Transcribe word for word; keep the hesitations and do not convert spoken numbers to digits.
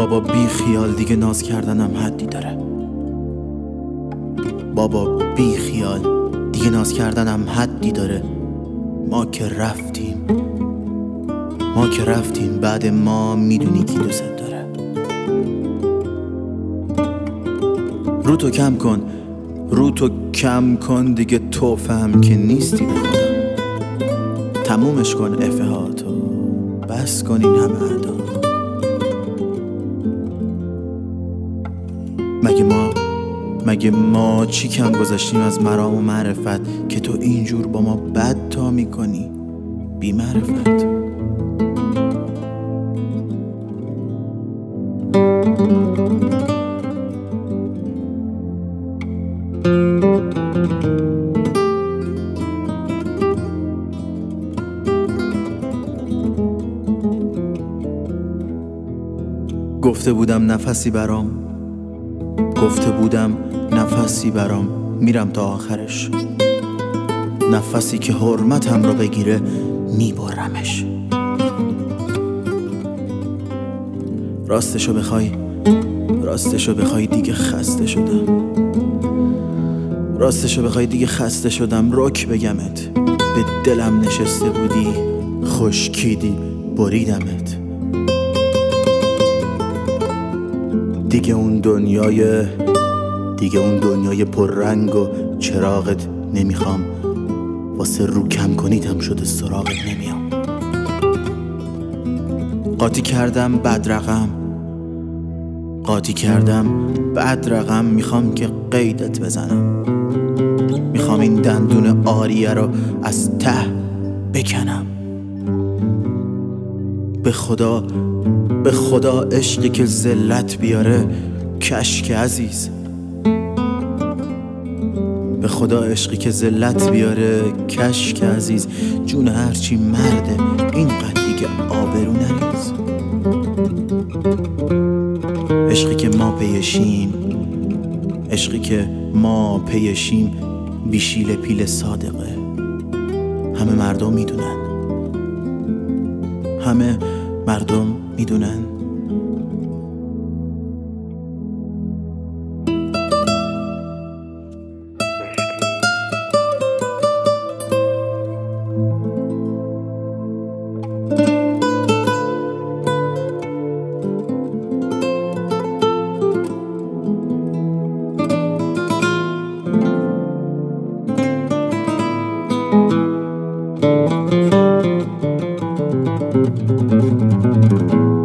بابا بی خیال دیگه ناز کردنم حدی داره. بابا بی خیال دیگه ناز کردنم حدی داره. ما که رفتیم ما که رفتیم بعد ما میدونی کی دوست داره. رو تو کم کن رو تو کم کن دیگه تو فهم که نیستی به خدا. تمومش کن افه ها تو بس کن این همه ادا. مگه ما مگه ما چی کم گذاشتیم از مرام و معرفت که تو اینجور با ما بد تا میکنی بی معرفت. گفته بودم نفسی برام گفته بودم نفسی برام میرم تا آخرش. نفسی که حرمتم رو بگیره میبرمش. راستشو بخوای راستشو بخوای دیگه خسته شدم. راستشو بخوای دیگه خسته شدم. رک بگمت به دلم نشسته بودی خشکیدی بریدمت. دیگه اون دنیای دیگه اون دنیای پررنگ و چراغت نمیخوام. واسه رو کم کنیدم شده سراغت نمیام. قاطی کردم بد رقم قاطی کردم بد رقم. میخوام که قیدت بزنم. میخوام این دندون آریه رو از ته بکنم. به خدا به خدا عشقی که ذلت بیاره کشک عزیز. به خدا عشقی که ذلت بیاره کشک عزیز. جون هرچی مرده اینقدر دیگه آبرو نریز. عشقی که ما پیشیم عشقی که ما پیشیم بیشیل پیل صادقه. همه مردم میدونن همه مردم میدونن. Thank you.